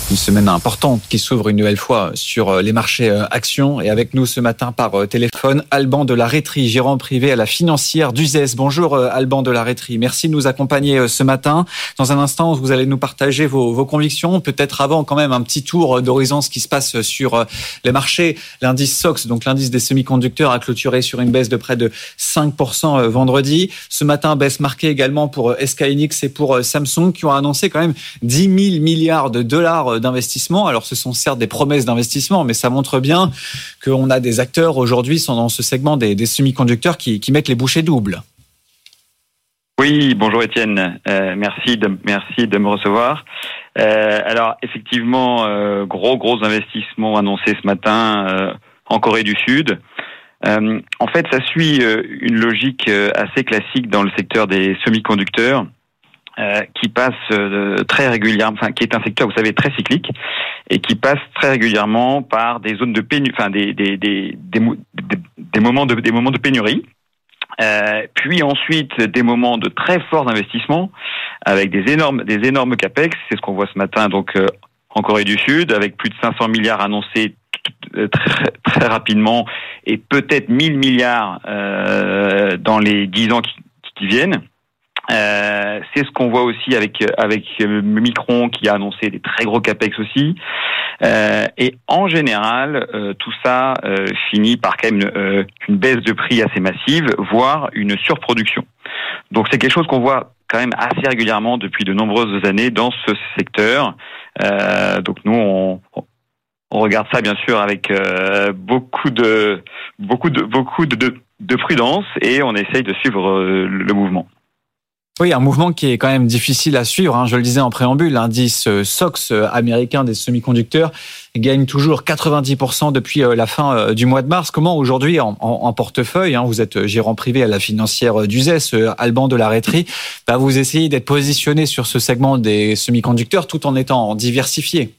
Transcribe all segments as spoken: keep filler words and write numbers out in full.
Une semaine importante qui s'ouvre une nouvelle fois sur les marchés actions. Et avec nous ce matin par téléphone, Alban de la Rétrie, gérant privé à la financière d'Uzès. Bonjour Alban de la Rétrie, merci de nous accompagner ce matin. Dans un instant, vous allez nous partager vos, vos convictions. Peut-être avant quand même un petit tour d'horizon, ce qui se passe sur les marchés. L'indice S O X, donc l'indice des semi-conducteurs, a clôturé sur une baisse de près de cinq pour cent vendredi. Ce matin, baisse marquée également pour S K Hynix et pour Samsung qui ont annoncé quand même dix mille milliards de dollars d'investissement. Alors ce sont certes des promesses d'investissement, mais ça montre bien qu'on a des acteurs aujourd'hui sont dans ce segment des, des semi-conducteurs qui, qui mettent les bouchées doubles. Oui, bonjour Étienne, euh, merci de merci de me recevoir. Euh, alors effectivement, euh, gros gros investissements annoncés ce matin euh, en Corée du Sud. Euh, en fait, ça suit euh, une logique euh, assez classique dans le secteur des semi-conducteurs. Euh, qui passe euh, très régulièrement, enfin qui est un secteur, vous savez, très cyclique, et qui passe très régulièrement par des zones de pénurie, enfin des des des des, des, des moments de des moments de pénurie, euh, puis ensuite des moments de très fort investissement avec des énormes des énormes capex. C'est ce qu'on voit ce matin donc euh, en Corée du Sud, avec plus de cinq cents milliards annoncés très très rapidement et peut-être mille milliards euh, dans les dix ans qui, qui viennent. Euh, c'est ce qu'on voit aussi avec avec Micron qui a annoncé des très gros capex aussi. Euh, et en général, euh, tout ça euh, finit par quand même une, euh, une baisse de prix assez massive, voire une surproduction. Donc c'est quelque chose qu'on voit quand même assez régulièrement depuis de nombreuses années dans ce secteur. Euh, donc nous on on regarde ça bien sûr avec euh, beaucoup de beaucoup de beaucoup de, de, de prudence et on essaye de suivre euh, le mouvement. Oui, un mouvement qui est quand même difficile à suivre. Hein. Je le disais en préambule, l'indice S O X américain des semi-conducteurs gagne toujours quatre-vingt-dix pour cent depuis la fin du mois de mars. Comment aujourd'hui, en, en, en portefeuille, hein, vous êtes gérant privé à la financière d'Uzès, Alban de la Rétrie, bah vous essayez d'être positionné sur ce segment des semi-conducteurs tout en étant diversifié?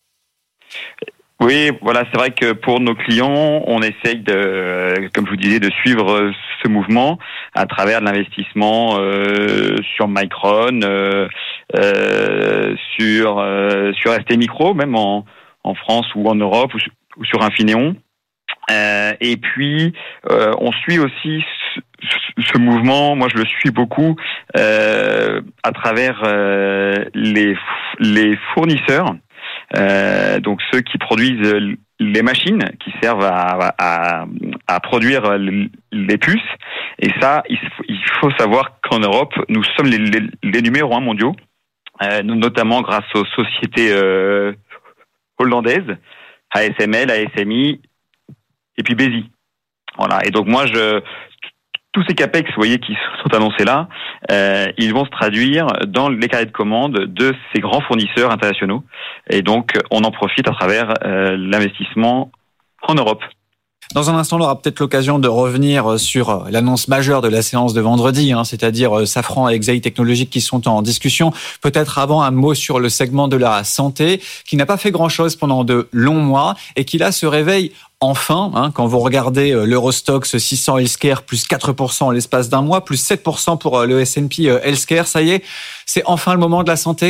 Oui, voilà, c'est vrai que pour nos clients, on essaye de, comme je vous disais, de suivre ce mouvement à travers de l'investissement euh, sur Micron, euh, euh, sur euh, sur S T Micro, même en en France ou en Europe, ou, ou sur Infineon. Euh, et puis, euh, on suit aussi ce, ce mouvement. Moi, je le suis beaucoup euh, à travers euh, les les fournisseurs. Euh, donc ceux qui produisent les machines qui servent à, à, à produire les puces. Et ça, il faut savoir qu'en Europe, nous sommes les, les, les numéros un mondiaux, euh, notamment grâce aux sociétés euh, hollandaises, A S M L, A S M I et puis Besi. Voilà. Et donc moi, je tous ces capex, vous voyez, qui sont annoncés là, euh, ils vont se traduire dans les carnets de commandes de ces grands fournisseurs internationaux. Et donc, on en profite à travers euh, l'investissement en Europe. Dans un instant, on aura peut-être l'occasion de revenir sur l'annonce majeure de la séance de vendredi, hein, c'est-à-dire Safran et Exaï Technologies qui sont en discussion. Peut-être avant un mot sur le segment de la santé, qui n'a pas fait grand-chose pendant de longs mois et qui là se réveille enfin. Hein, quand vous regardez l'Eurostoxx six cents Healthcare, plus quatre pour cent en l'espace d'un mois, plus sept pour cent pour le S and P Healthcare, ça y est, c'est enfin le moment de la santé ?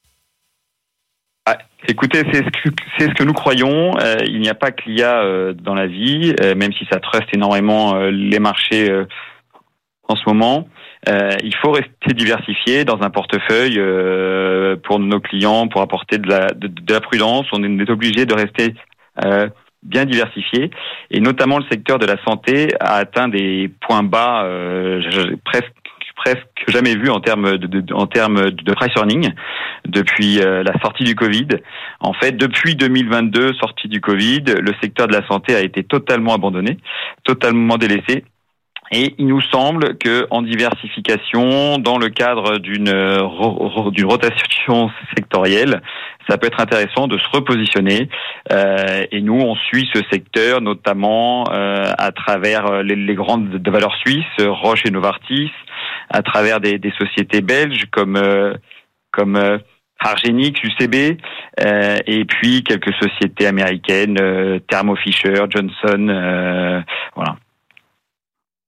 Ah, écoutez, c'est ce que c'est ce que nous croyons. Euh, il n'y a pas que l'I A euh, dans la vie, euh, même si ça truste énormément euh, les marchés euh, en ce moment. Euh, il faut rester diversifié dans un portefeuille euh, pour nos clients, pour apporter de la de, de la prudence. On est obligé de rester euh, bien diversifié, et notamment le secteur de la santé a atteint des points bas euh, presque presque jamais vu en termes de, de en termes de price earning depuis euh, la sortie du Covid. En fait, depuis deux mille vingt-deux, sortie du Covid, le secteur de la santé a été totalement abandonné, totalement délaissé. Et il nous semble que en diversification, dans le cadre d'une d'une rotation sectorielle, ça peut être intéressant de se repositionner. Euh, et nous, on suit ce secteur notamment euh, à travers les, les grandes de valeurs suisses, Roche et Novartis, à travers des, des sociétés belges comme euh, comme euh, Argenix, U C B, euh, et puis quelques sociétés américaines, euh, Thermo Fisher, Johnson, euh, voilà.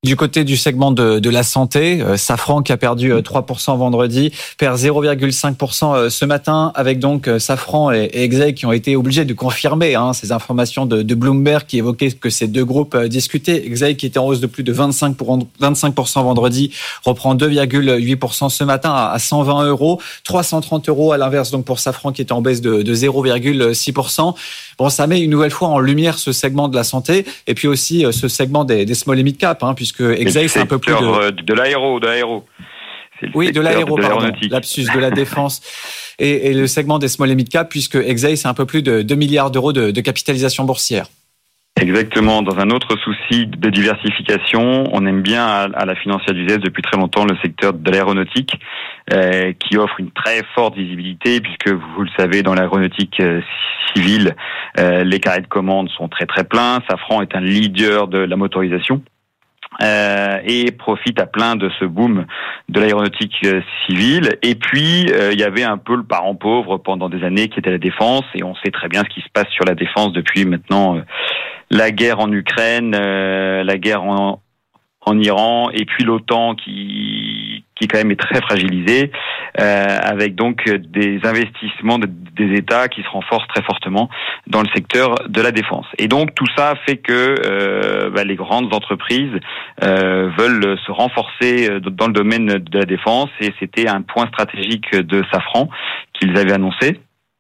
Du côté du segment de, de la santé, euh, Safran qui a perdu euh, trois pour cent vendredi, perd zéro virgule cinq pour cent euh, ce matin, avec donc euh, Safran et, et Exail qui ont été obligés de confirmer hein, ces informations de, de Bloomberg qui évoquaient que ces deux groupes euh, discutaient. Exail qui était en hausse de plus de vingt-cinq pour cent vendredi, reprend deux virgule huit pour cent ce matin à, à cent vingt euros, trois cent trente euros à l'inverse donc pour Safran qui était en baisse de, de zéro virgule six pour cent. Bon, ça met une nouvelle fois en lumière ce segment de la santé et puis aussi euh, ce segment des, des small et mid cap, hein, puisque que Exail, c'est un peu plus de... de l'aéro, de l'aéro. Oui, de l'aéro, pardon, lapsus de la défense. Et, et le segment des small et mid cap, puisque Exail, c'est un peu plus de deux milliards d'euros de, de capitalisation boursière. Exactement. Dans un autre souci de diversification, on aime bien à, à la financière du Z E S depuis très longtemps le secteur de l'aéronautique, euh, qui offre une très forte visibilité, puisque vous le savez, dans l'aéronautique euh, civile, euh, les carrés de commande sont très très pleins. Safran est un leader de la motorisation. Euh, et profite à plein de ce boom de l'aéronautique euh, civile. Et puis, euh, il y avait un peu le parent pauvre pendant des années qui était la défense. Et on sait très bien ce qui se passe sur la défense depuis maintenant euh, la guerre en Ukraine, euh, la guerre en, en Iran, et puis l'OTAN qui, qui quand même est très fragilisée, euh, avec donc des investissements de, des États qui se renforcent très fortement dans le secteur de la défense. Et donc tout ça fait que euh, bah, les grandes entreprises euh, veulent se renforcer dans le domaine de la défense, et c'était un point stratégique de Safran qu'ils avaient annoncé.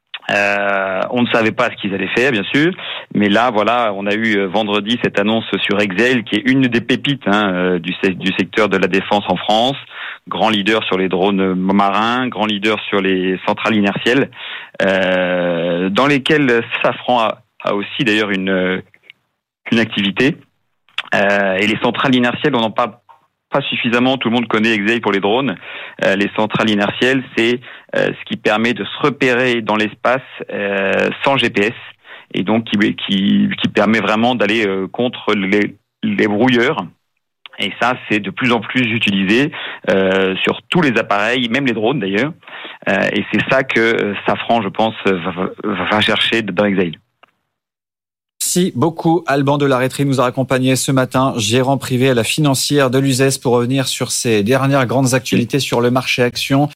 Euh, on ne savait pas ce qu'ils allaient faire, bien sûr, mais là, voilà, on a eu vendredi cette annonce sur Exail, qui est une des pépites hein, du, du secteur de la défense en France, grand leader sur les drones marins, grand leader sur les centrales inertielles, euh, dans lesquelles Safran a, a aussi d'ailleurs une, une activité. Euh, et les centrales inertielles, on n'en parle pas suffisamment, tout le monde connaît Exail pour les drones. Euh, les centrales inertielles, c'est euh, ce qui permet de se repérer dans l'espace euh, sans G P S, et donc qui, qui, qui permet vraiment d'aller euh, contre les, les brouilleurs. Et ça, c'est de plus en plus utilisé euh, sur tous les appareils, même les drones d'ailleurs. Euh, et c'est ça que Safran, je pense, va, va chercher dans Exail. Merci beaucoup. Alban de la Rétrie nous a accompagnés ce matin, gérant privé à la financière de l'U Z E S, pour revenir sur ces dernières grandes actualités sur le marché action.